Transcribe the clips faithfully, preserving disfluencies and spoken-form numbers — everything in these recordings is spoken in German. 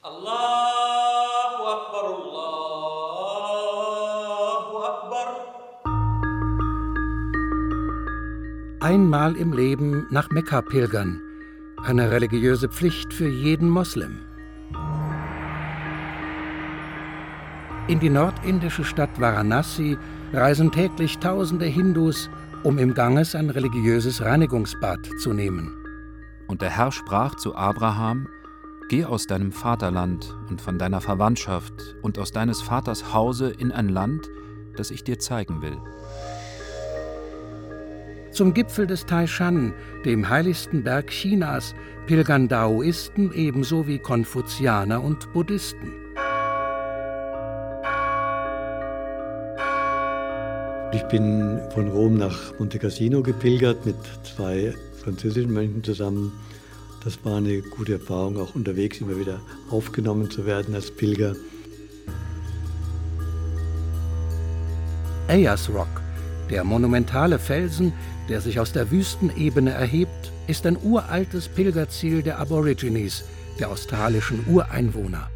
Allahu Akbar, Allahu Akbar. Einmal im Leben nach Mekka pilgern, eine religiöse Pflicht für jeden Moslem. In die nordindische Stadt Varanasi reisen täglich tausende Hindus, um im Ganges ein religiöses Reinigungsbad zu nehmen. Und der Herr sprach zu Abraham: Geh aus deinem Vaterland und von deiner Verwandtschaft und aus deines Vaters Hause in ein Land, das ich dir zeigen will. Zum Gipfel des Taishan, dem heiligsten Berg Chinas, pilgern Daoisten ebenso wie Konfuzianer und Buddhisten. Ich bin von Rom nach Monte Cassino gepilgert mit zwei französischen Mönchen zusammen. Das war eine gute Erfahrung, auch unterwegs immer wieder aufgenommen zu werden als Pilger. Ayers Rock, der monumentale Felsen, der sich aus der Wüstenebene erhebt, ist ein uraltes Pilgerziel der Aborigines, der australischen Ureinwohner.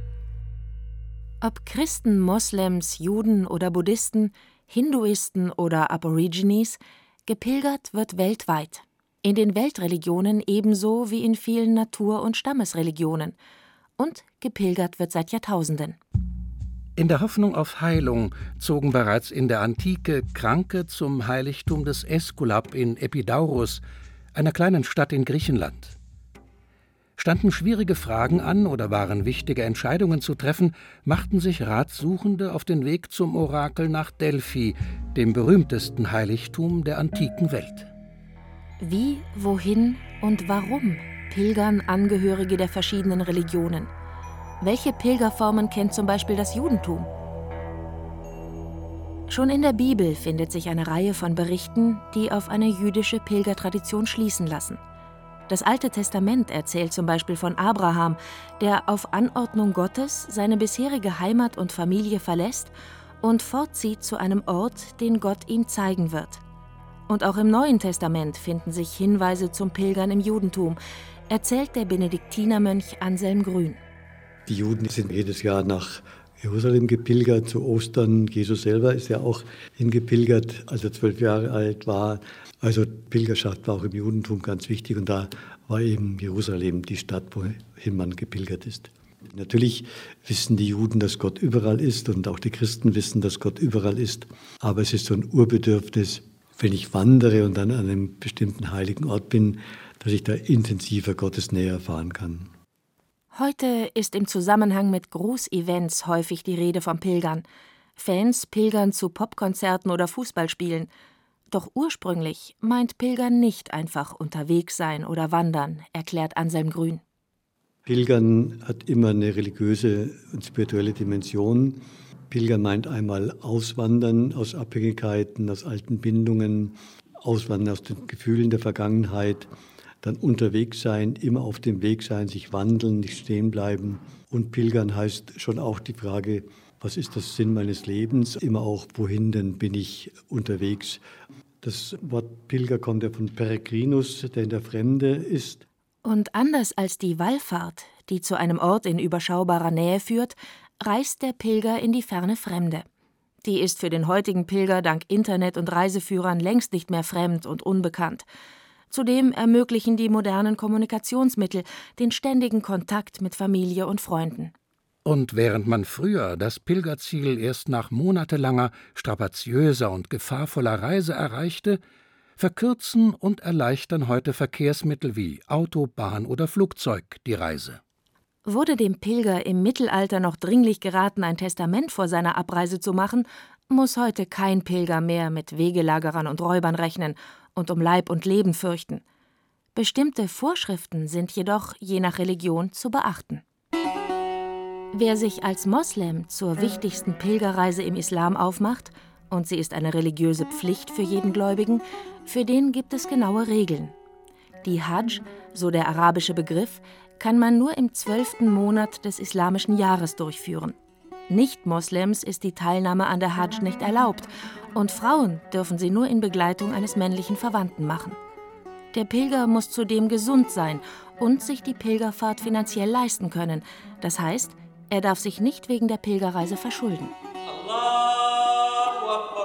Ob Christen, Moslems, Juden oder Buddhisten, Hinduisten oder Aborigines, gepilgert wird weltweit. In den Weltreligionen ebenso wie in vielen Natur- und Stammesreligionen. Und gepilgert wird seit Jahrtausenden. In der Hoffnung auf Heilung zogen bereits in der Antike Kranke zum Heiligtum des Äskulap in Epidaurus, einer kleinen Stadt in Griechenland. Standen schwierige Fragen an oder waren wichtige Entscheidungen zu treffen, machten sich Ratsuchende auf den Weg zum Orakel nach Delphi, dem berühmtesten Heiligtum der antiken Welt. Wie, wohin und warum pilgern Angehörige der verschiedenen Religionen? Welche Pilgerformen kennt zum Beispiel das Judentum? Schon in der Bibel findet sich eine Reihe von Berichten, die auf eine jüdische Pilgertradition schließen lassen. Das Alte Testament erzählt zum Beispiel von Abraham, der auf Anordnung Gottes seine bisherige Heimat und Familie verlässt und fortzieht zu einem Ort, den Gott ihm zeigen wird. Und auch im Neuen Testament finden sich Hinweise zum Pilgern im Judentum, erzählt der Benediktinermönch Anselm Grün. Die Juden sind jedes Jahr nach Jerusalem gepilgert, zu Ostern. Jesus selber ist ja auch hingepilgert, als er zwölf Jahre alt war. Also Pilgerschaft war auch im Judentum ganz wichtig und da war eben Jerusalem die Stadt, wohin man gepilgert ist. Natürlich wissen die Juden, dass Gott überall ist und auch die Christen wissen, dass Gott überall ist. Aber es ist so ein Urbedürfnis, wenn ich wandere und dann an einem bestimmten heiligen Ort bin, dass ich da intensiver Gottes Nähe erfahren kann. Heute ist im Zusammenhang mit Großevents häufig die Rede vom Pilgern. Fans pilgern zu Popkonzerten oder Fußballspielen. Doch ursprünglich meint Pilgern nicht einfach unterwegs sein oder wandern, erklärt Anselm Grün. Pilgern hat immer eine religiöse und spirituelle Dimension. Pilgern meint einmal Auswandern aus Abhängigkeiten, aus alten Bindungen, Auswandern aus den Gefühlen der Vergangenheit, dann unterwegs sein, immer auf dem Weg sein, sich wandeln, nicht stehen bleiben. Und Pilgern heißt schon auch die Frage, was ist der Sinn meines Lebens? Immer auch, wohin denn bin ich unterwegs? Das Wort Pilger kommt ja von Peregrinus, der in der Fremde ist. Und anders als die Wallfahrt, die zu einem Ort in überschaubarer Nähe führt, reist der Pilger in die ferne Fremde. Die ist für den heutigen Pilger dank Internet und Reiseführern längst nicht mehr fremd und unbekannt. Zudem ermöglichen die modernen Kommunikationsmittel den ständigen Kontakt mit Familie und Freunden. Und während man früher das Pilgerziel erst nach monatelanger, strapaziöser und gefahrvoller Reise erreichte, verkürzen und erleichtern heute Verkehrsmittel wie Auto, Bahn oder Flugzeug die Reise. Wurde dem Pilger im Mittelalter noch dringlich geraten, ein Testament vor seiner Abreise zu machen, muss heute kein Pilger mehr mit Wegelagerern und Räubern rechnen und um Leib und Leben fürchten. Bestimmte Vorschriften sind jedoch je nach Religion zu beachten. Wer sich als Moslem zur wichtigsten Pilgerreise im Islam aufmacht, und sie ist eine religiöse Pflicht für jeden Gläubigen, für den gibt es genaue Regeln. Die Hajj, so der arabische Begriff, kann man nur im zwölften Monat des islamischen Jahres durchführen. Nicht-Moslems ist die Teilnahme an der Hajj nicht erlaubt und Frauen dürfen sie nur in Begleitung eines männlichen Verwandten machen. Der Pilger muss zudem gesund sein und sich die Pilgerfahrt finanziell leisten können. Das heißt, er darf sich nicht wegen der Pilgerreise verschulden. Allahu Akbar,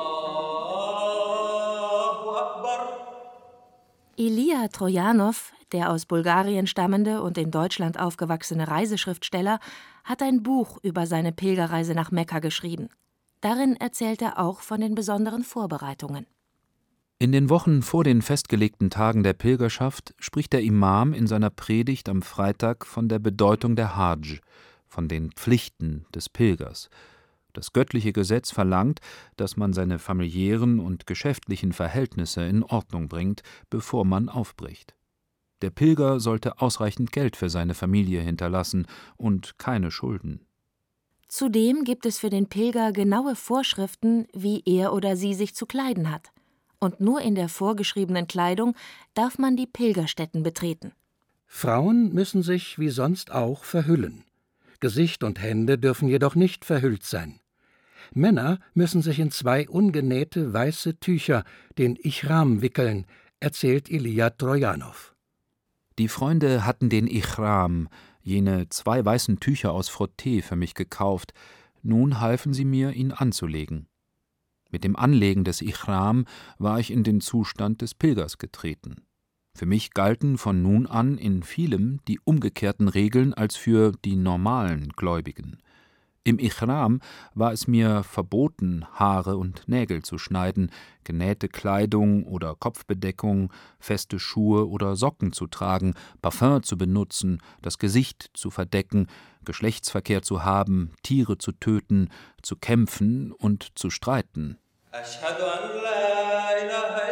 Allahu Akbar. Ilija Trojanow, der aus Bulgarien stammende und in Deutschland aufgewachsene Reiseschriftsteller, hat ein Buch über seine Pilgerreise nach Mekka geschrieben. Darin erzählt er auch von den besonderen Vorbereitungen. In den Wochen vor den festgelegten Tagen der Pilgerschaft spricht der Imam in seiner Predigt am Freitag von der Bedeutung der Hadsch, von den Pflichten des Pilgers. Das göttliche Gesetz verlangt, dass man seine familiären und geschäftlichen Verhältnisse in Ordnung bringt, bevor man aufbricht. Der Pilger sollte ausreichend Geld für seine Familie hinterlassen und keine Schulden. Zudem gibt es für den Pilger genaue Vorschriften, wie er oder sie sich zu kleiden hat. Und nur in der vorgeschriebenen Kleidung darf man die Pilgerstätten betreten. Frauen müssen sich wie sonst auch verhüllen. Gesicht und Hände dürfen jedoch nicht verhüllt sein. Männer müssen sich in zwei ungenähte weiße Tücher, den Ichram, wickeln, erzählt Ilija Trojanow. Die Freunde hatten den Ichram, jene zwei weißen Tücher aus Frottee, für mich gekauft. Nun halfen sie mir, ihn anzulegen. Mit dem Anlegen des Ichram war ich in den Zustand des Pilgers getreten. Für mich galten von nun an in vielem die umgekehrten Regeln als für die normalen Gläubigen. Im Ichram war es mir verboten, Haare und Nägel zu schneiden, genähte Kleidung oder Kopfbedeckung, feste Schuhe oder Socken zu tragen, Parfum zu benutzen, das Gesicht zu verdecken, Geschlechtsverkehr zu haben, Tiere zu töten, zu kämpfen und zu streiten. Ashhadu an la ilaha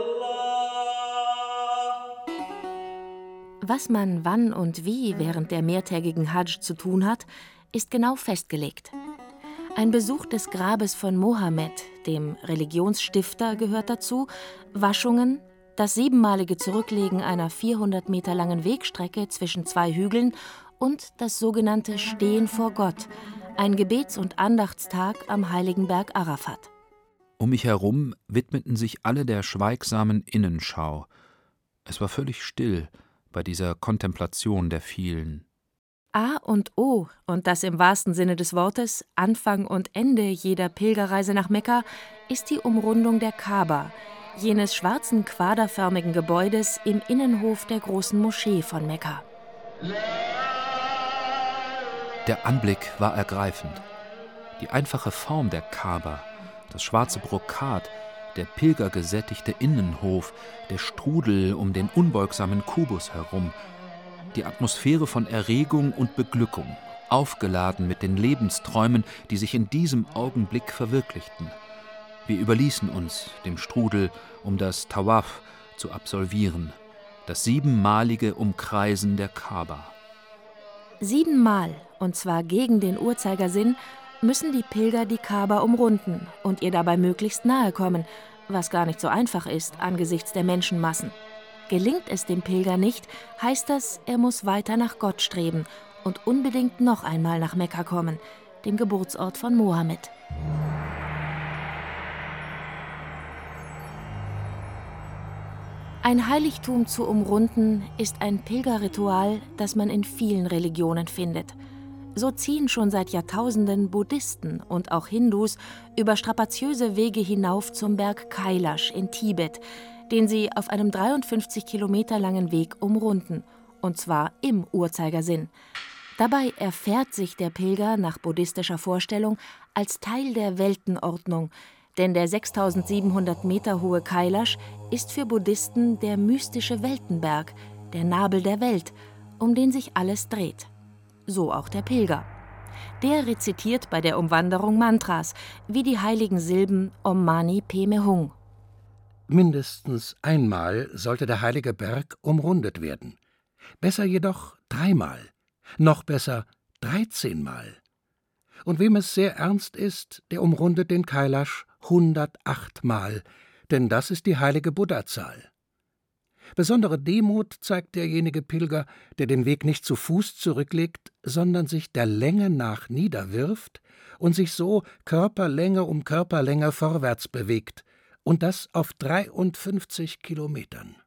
illallah. Was man wann und wie während der mehrtägigen Hadsch zu tun hat, ist genau festgelegt. Ein Besuch des Grabes von Mohammed, dem Religionsstifter, gehört dazu, Waschungen, das siebenmalige Zurücklegen einer vierhundert Meter langen Wegstrecke zwischen zwei Hügeln und das sogenannte Stehen vor Gott, ein Gebets- und Andachtstag am heiligen Berg Arafat. Um mich herum widmeten sich alle der schweigsamen Innenschau. Es war völlig still bei dieser Kontemplation der vielen. A und O, und das im wahrsten Sinne des Wortes, Anfang und Ende jeder Pilgerreise nach Mekka, ist die Umrundung der Kaaba, jenes schwarzen quaderförmigen Gebäudes im Innenhof der großen Moschee von Mekka. Der Anblick war ergreifend. Die einfache Form der Kaaba, das schwarze Brokat, der pilgergesättigte Innenhof, der Strudel um den unbeugsamen Kubus herum, die Atmosphäre von Erregung und Beglückung, aufgeladen mit den Lebensträumen, die sich in diesem Augenblick verwirklichten. Wir überließen uns dem Strudel, um das Tawaf zu absolvieren, das siebenmalige Umkreisen der Kaaba. Siebenmal, und zwar gegen den Uhrzeigersinn, müssen die Pilger die Kaaba umrunden und ihr dabei möglichst nahe kommen, was gar nicht so einfach ist angesichts der Menschenmassen. Gelingt es dem Pilger nicht, heißt das, er muss weiter nach Gott streben und unbedingt noch einmal nach Mekka kommen, dem Geburtsort von Mohammed. Ein Heiligtum zu umrunden ist ein Pilgerritual, das man in vielen Religionen findet. So ziehen schon seit Jahrtausenden Buddhisten und auch Hindus über strapaziöse Wege hinauf zum Berg Kailash in Tibet, den sie auf einem dreiundfünfzig Kilometer langen Weg umrunden, und zwar im Uhrzeigersinn. Dabei erfährt sich der Pilger nach buddhistischer Vorstellung als Teil der Weltenordnung, denn der sechstausendsiebenhundert Meter hohe Kailash ist für Buddhisten der mystische Weltenberg, der Nabel der Welt, um den sich alles dreht. So auch der Pilger. Der rezitiert bei der Umwanderung Mantras, wie die heiligen Silben Om Mani Padme Hum. Mindestens einmal sollte der heilige Berg umrundet werden. Besser jedoch dreimal, noch besser dreizehnmal. Und wem es sehr ernst ist, der umrundet den Kailash hundertachtmal, denn das ist die heilige Buddha-Zahl. Besondere Demut zeigt derjenige Pilger, der den Weg nicht zu Fuß zurücklegt, sondern sich der Länge nach niederwirft und sich so Körperlänge um Körperlänge vorwärts bewegt, und das auf dreiundfünfzig Kilometern.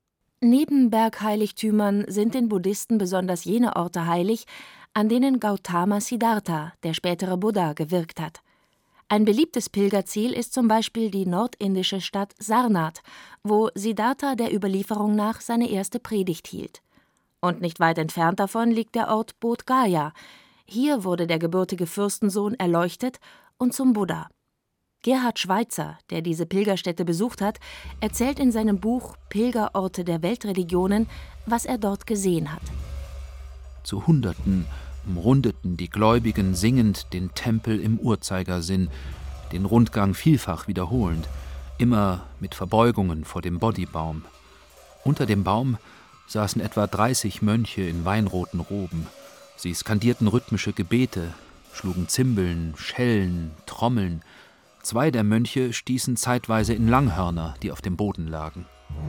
Neben Bergheiligtümern sind den Buddhisten besonders jene Orte heilig, an denen Gautama Siddhartha, der spätere Buddha, gewirkt hat. Ein beliebtes Pilgerziel ist zum Beispiel die nordindische Stadt Sarnath, wo Siddhartha der Überlieferung nach seine erste Predigt hielt. Und nicht weit entfernt davon liegt der Ort Bodh Gaya. Hier wurde der gebürtige Fürstensohn erleuchtet und zum Buddha. Gerhard Schweitzer, der diese Pilgerstätte besucht hat, erzählt in seinem Buch Pilgerorte der Weltreligionen, was er dort gesehen hat. Zu Hunderten umrundeten die Gläubigen singend den Tempel im Uhrzeigersinn, den Rundgang vielfach wiederholend, immer mit Verbeugungen vor dem Bodhibaum. Unter dem Baum saßen etwa dreißig Mönche in weinroten Roben. Sie skandierten rhythmische Gebete, schlugen Zimbeln, Schellen, Trommeln. Zwei der Mönche stießen zeitweise in Langhörner, die auf dem Boden lagen.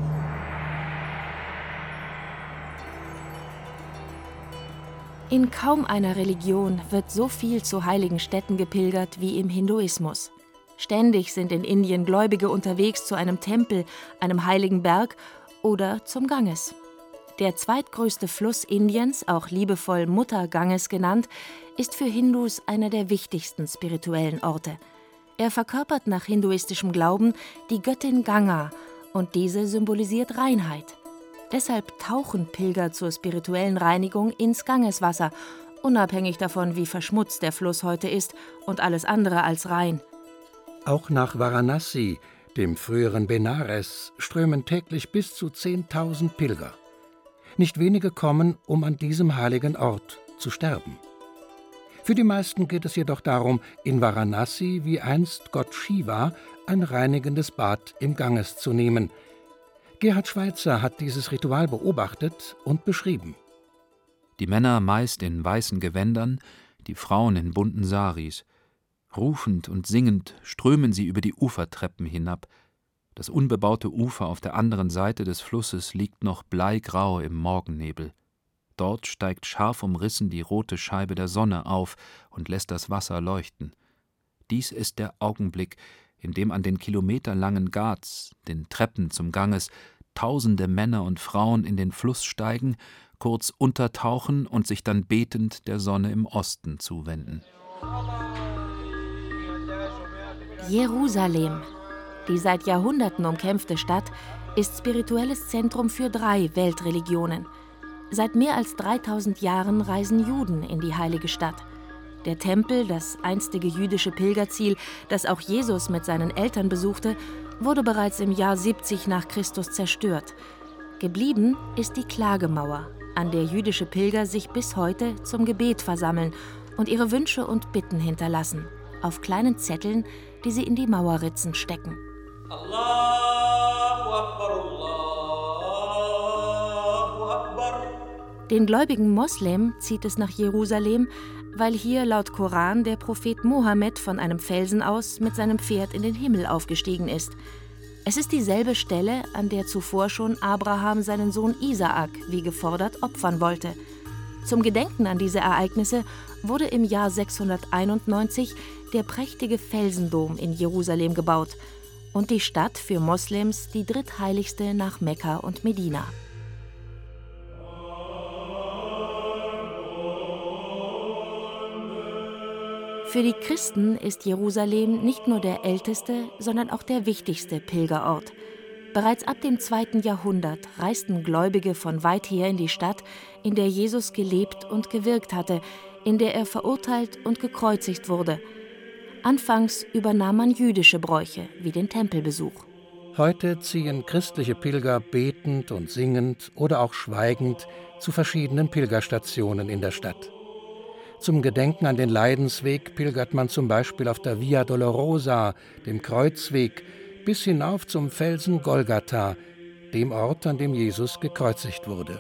In kaum einer Religion wird so viel zu heiligen Stätten gepilgert wie im Hinduismus. Ständig sind in Indien Gläubige unterwegs zu einem Tempel, einem heiligen Berg oder zum Ganges. Der zweitgrößte Fluss Indiens, auch liebevoll Mutter Ganges genannt, ist für Hindus einer der wichtigsten spirituellen Orte. Er verkörpert nach hinduistischem Glauben die Göttin Ganga und diese symbolisiert Reinheit. Deshalb tauchen Pilger zur spirituellen Reinigung ins Gangeswasser, unabhängig davon, wie verschmutzt der Fluss heute ist und alles andere als rein. Auch nach Varanasi, dem früheren Benares, strömen täglich bis zu zehntausend Pilger. Nicht wenige kommen, um an diesem heiligen Ort zu sterben. Für die meisten geht es jedoch darum, in Varanasi wie einst Gott Shiva ein reinigendes Bad im Ganges zu nehmen. Gerhard Schweitzer hat dieses Ritual beobachtet und beschrieben. Die Männer meist in weißen Gewändern, die Frauen in bunten Saris. Rufend und singend strömen sie über die Ufertreppen hinab. Das unbebaute Ufer auf der anderen Seite des Flusses liegt noch bleigrau im Morgennebel. Dort steigt scharf umrissen die rote Scheibe der Sonne auf und lässt das Wasser leuchten. Dies ist der Augenblick, in dem an den kilometerlangen Ghats, den Treppen zum Ganges, tausende Männer und Frauen in den Fluss steigen, kurz untertauchen und sich dann betend der Sonne im Osten zuwenden. Jerusalem, die seit Jahrhunderten umkämpfte Stadt, ist spirituelles Zentrum für drei Weltreligionen. Seit mehr als dreitausend Jahren reisen Juden in die heilige Stadt. Der Tempel, das einstige jüdische Pilgerziel, das auch Jesus mit seinen Eltern besuchte, wurde bereits im Jahr siebzig nach Christus zerstört. Geblieben ist die Klagemauer, an der jüdische Pilger sich bis heute zum Gebet versammeln und ihre Wünsche und Bitten hinterlassen, auf kleinen Zetteln, die sie in die Mauerritzen stecken. Allahu Akbar, Allahu Akbar. Den gläubigen Moslem zieht es nach Jerusalem, weil hier laut Koran der Prophet Mohammed von einem Felsen aus mit seinem Pferd in den Himmel aufgestiegen ist. Es ist dieselbe Stelle, an der zuvor schon Abraham seinen Sohn Isaak, wie gefordert, opfern wollte. Zum Gedenken an diese Ereignisse wurde im Jahr sechshunderteinundneunzig der prächtige Felsendom in Jerusalem gebaut und die Stadt für Moslems die drittheiligste nach Mekka und Medina. Für die Christen ist Jerusalem nicht nur der älteste, sondern auch der wichtigste Pilgerort. Bereits ab dem zweiten Jahrhundert reisten Gläubige von weit her in die Stadt, in der Jesus gelebt und gewirkt hatte, in der er verurteilt und gekreuzigt wurde. Anfangs übernahm man jüdische Bräuche, wie den Tempelbesuch. Heute ziehen christliche Pilger betend und singend oder auch schweigend zu verschiedenen Pilgerstationen in der Stadt. Zum Gedenken an den Leidensweg pilgert man zum Beispiel auf der Via Dolorosa, dem Kreuzweg, bis hinauf zum Felsen Golgatha, dem Ort, an dem Jesus gekreuzigt wurde.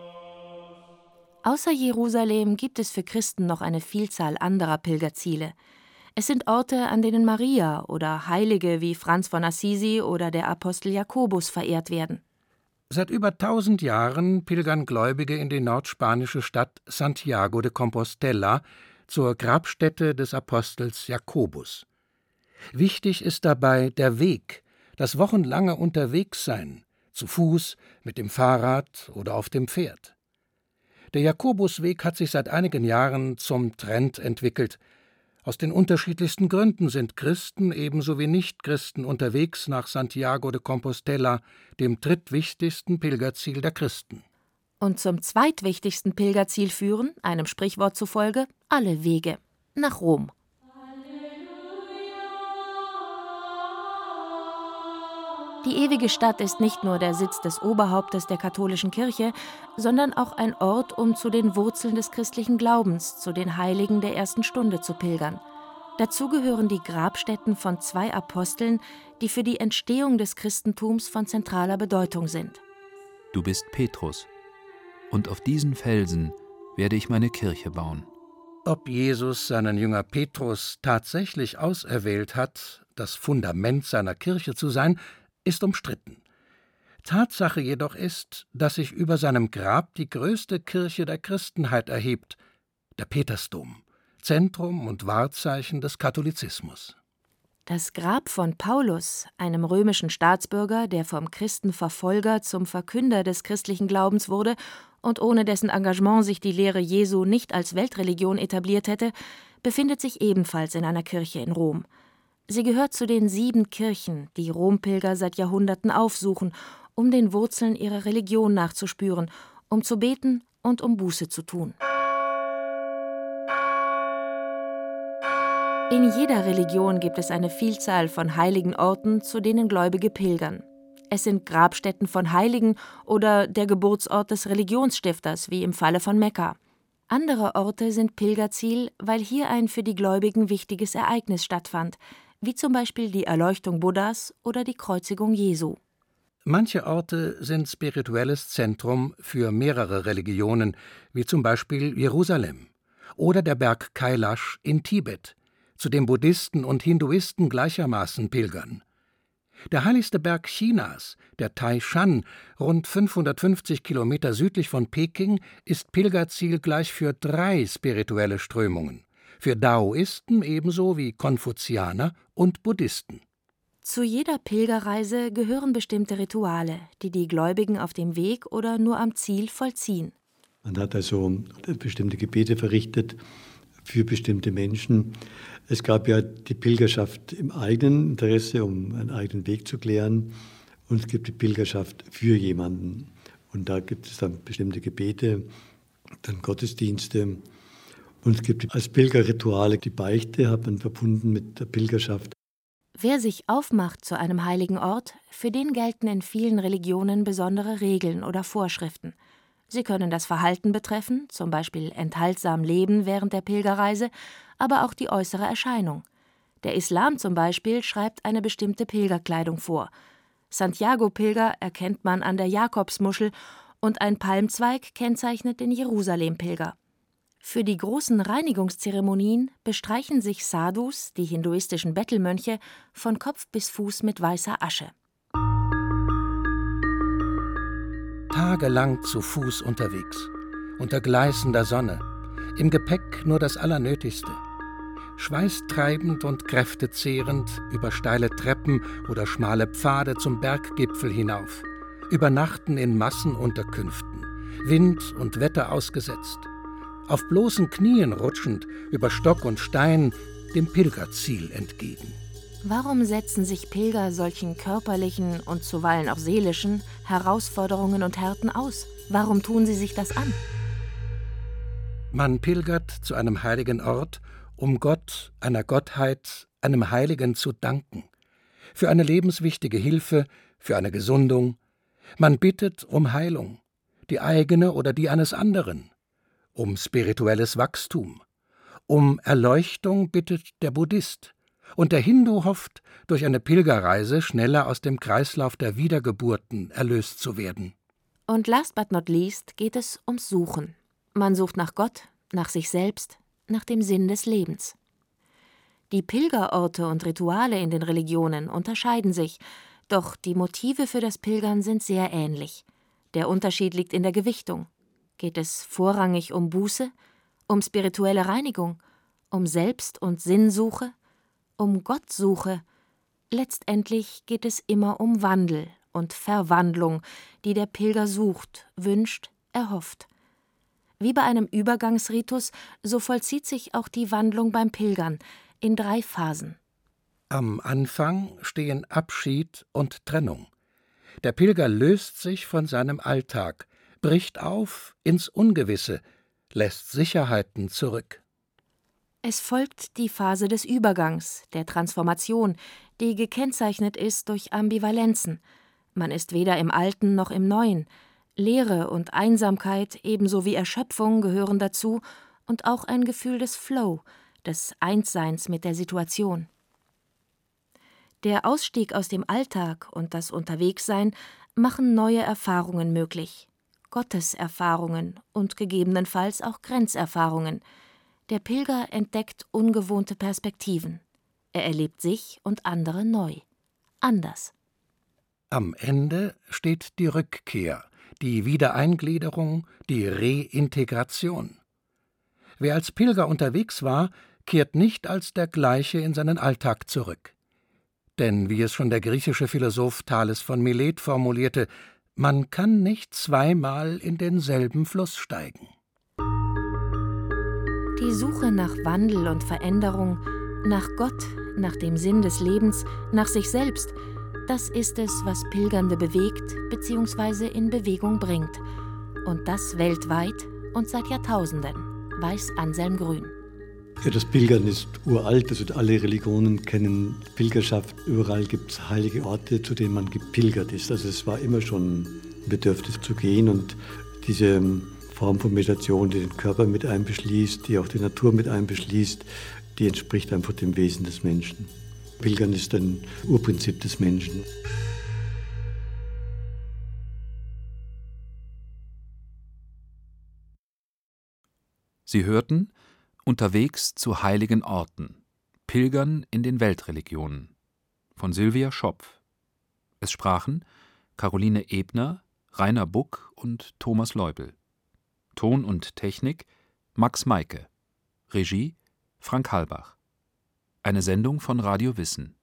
Außer Jerusalem gibt es für Christen noch eine Vielzahl anderer Pilgerziele. Es sind Orte, an denen Maria oder Heilige wie Franz von Assisi oder der Apostel Jakobus verehrt werden. Seit über tausend Jahren pilgern Gläubige in die nordspanische Stadt Santiago de Compostela zur Grabstätte des Apostels Jakobus. Wichtig ist dabei der Weg, das wochenlange Unterwegssein, zu Fuß, mit dem Fahrrad oder auf dem Pferd. Der Jakobusweg hat sich seit einigen Jahren zum Trend entwickelt. Aus den unterschiedlichsten Gründen sind Christen ebenso wie Nichtchristen unterwegs nach Santiago de Compostela, dem drittwichtigsten Pilgerziel der Christen. Und zum zweitwichtigsten Pilgerziel führen, einem Sprichwort zufolge, alle Wege nach Rom. Die ewige Stadt ist nicht nur der Sitz des Oberhauptes der katholischen Kirche, sondern auch ein Ort, um zu den Wurzeln des christlichen Glaubens, zu den Heiligen der ersten Stunde zu pilgern. Dazu gehören die Grabstätten von zwei Aposteln, die für die Entstehung des Christentums von zentraler Bedeutung sind. Du bist Petrus, und auf diesen Felsen werde ich meine Kirche bauen. Ob Jesus seinen Jünger Petrus tatsächlich auserwählt hat, das Fundament seiner Kirche zu sein, ist umstritten. Tatsache jedoch ist, dass sich über seinem Grab die größte Kirche der Christenheit erhebt, der Petersdom, Zentrum und Wahrzeichen des Katholizismus. Das Grab von Paulus, einem römischen Staatsbürger, der vom Christenverfolger zum Verkünder des christlichen Glaubens wurde und ohne dessen Engagement sich die Lehre Jesu nicht als Weltreligion etabliert hätte, befindet sich ebenfalls in einer Kirche in Rom. Sie gehört zu den sieben Kirchen, die Rompilger seit Jahrhunderten aufsuchen, um den Wurzeln ihrer Religion nachzuspüren, um zu beten und um Buße zu tun. In jeder Religion gibt es eine Vielzahl von heiligen Orten, zu denen Gläubige pilgern. Es sind Grabstätten von Heiligen oder der Geburtsort des Religionsstifters, wie im Falle von Mekka. Andere Orte sind Pilgerziel, weil hier ein für die Gläubigen wichtiges Ereignis stattfand, wie zum Beispiel die Erleuchtung Buddhas oder die Kreuzigung Jesu. Manche Orte sind spirituelles Zentrum für mehrere Religionen, wie zum Beispiel Jerusalem oder der Berg Kailash in Tibet, zu dem Buddhisten und Hinduisten gleichermaßen pilgern. Der heiligste Berg Chinas, der Taishan, rund fünfhundertfünfzig Kilometer südlich von Peking, ist Pilgerziel gleich für drei spirituelle Strömungen, für Daoisten ebenso wie Konfuzianer und Buddhisten. Zu jeder Pilgerreise gehören bestimmte Rituale, die die Gläubigen auf dem Weg oder nur am Ziel vollziehen. Man hat also bestimmte Gebete verrichtet für bestimmte Menschen. Es gab ja die Pilgerschaft im eigenen Interesse, um einen eigenen Weg zu klären. Und es gibt die Pilgerschaft für jemanden. Und da gibt es dann bestimmte Gebete, dann Gottesdienste. Und es gibt als Pilgerrituale die Beichte, hat man verbunden mit der Pilgerschaft. Wer sich aufmacht zu einem heiligen Ort, für den gelten in vielen Religionen besondere Regeln oder Vorschriften. Sie können das Verhalten betreffen, zum Beispiel enthaltsam leben während der Pilgerreise, aber auch die äußere Erscheinung. Der Islam zum Beispiel schreibt eine bestimmte Pilgerkleidung vor. Santiago-Pilger erkennt man an der Jakobsmuschel und ein Palmzweig kennzeichnet den Jerusalem-Pilger. Für die großen Reinigungszeremonien bestreichen sich Sadhus, die hinduistischen Bettelmönche, von Kopf bis Fuß mit weißer Asche. Tagelang zu Fuß unterwegs, unter gleißender Sonne, im Gepäck nur das Allernötigste. Schweißtreibend und kräftezehrend über steile Treppen oder schmale Pfade zum Berggipfel hinauf, übernachten in Massenunterkünften, Wind und Wetter ausgesetzt, auf bloßen Knien rutschend über Stock und Stein dem Pilgerziel entgegen. Warum setzen sich Pilger solchen körperlichen und zuweilen auch seelischen Herausforderungen und Härten aus? Warum tun sie sich das an? Man pilgert zu einem heiligen Ort, um Gott, einer Gottheit, einem Heiligen zu danken, für eine lebenswichtige Hilfe, für eine Gesundung. Man bittet um Heilung, die eigene oder die eines anderen, um spirituelles Wachstum, um Erleuchtung bittet der Buddhist, und der Hindu hofft, durch eine Pilgerreise schneller aus dem Kreislauf der Wiedergeburten erlöst zu werden. Und last but not least geht es ums Suchen. Man sucht nach Gott, nach sich selbst, nach dem Sinn des Lebens. Die Pilgerorte und Rituale in den Religionen unterscheiden sich, doch die Motive für das Pilgern sind sehr ähnlich. Der Unterschied liegt in der Gewichtung. Geht es vorrangig um Buße, um spirituelle Reinigung, um Selbst- und Sinnsuche, um Gottsuche? Letztendlich geht es immer um Wandel, und Verwandlung, die der Pilger sucht, wünscht, erhofft. Wie bei einem Übergangsritus, so vollzieht sich auch die Wandlung beim Pilgern in drei Phasen. Am Anfang stehen Abschied und Trennung. Der Pilger löst sich von seinem Alltag, bricht auf ins Ungewisse, lässt Sicherheiten zurück. Es folgt die Phase des Übergangs, der Transformation, die gekennzeichnet ist durch Ambivalenzen. Man ist weder im Alten noch im Neuen. Leere und Einsamkeit ebenso wie Erschöpfung gehören dazu und auch ein Gefühl des Flow, des Einsseins mit der Situation. Der Ausstieg aus dem Alltag und das Unterwegssein machen neue Erfahrungen möglich. Gotteserfahrungen und gegebenenfalls auch Grenzerfahrungen. Der Pilger entdeckt ungewohnte Perspektiven. Er erlebt sich und andere neu. Anders. Am Ende steht die Rückkehr, die Wiedereingliederung, die Reintegration. Wer als Pilger unterwegs war, kehrt nicht als der Gleiche in seinen Alltag zurück. Denn, wie es schon der griechische Philosoph Thales von Milet formulierte, man kann nicht zweimal in denselben Fluss steigen. Die Suche nach Wandel und Veränderung, nach Gott, nach dem Sinn des Lebens, nach sich selbst, das ist es, was Pilgernde bewegt bzw. in Bewegung bringt. Und das weltweit und seit Jahrtausenden, weiß Anselm Grün. Ja, das Pilgern ist uralt, also alle Religionen kennen Pilgerschaft. Überall gibt es heilige Orte, zu denen man gepilgert ist. Also es war immer schon ein Bedürfnis zu gehen und diese Form von Meditation, die den Körper mit einbeschließt, die auch die Natur mit einbeschließt, die entspricht einfach dem Wesen des Menschen. Pilgern ist ein Urprinzip des Menschen. Sie hörten Unterwegs zu heiligen Orten. Pilgern in den Weltreligionen von Sylvia Schopf. Es sprachen Caroline Ebner, Rainer Buck und Thomas Leubel. Ton und Technik Max Meike. Regie Frank Halbach. Eine Sendung von Radio Wissen.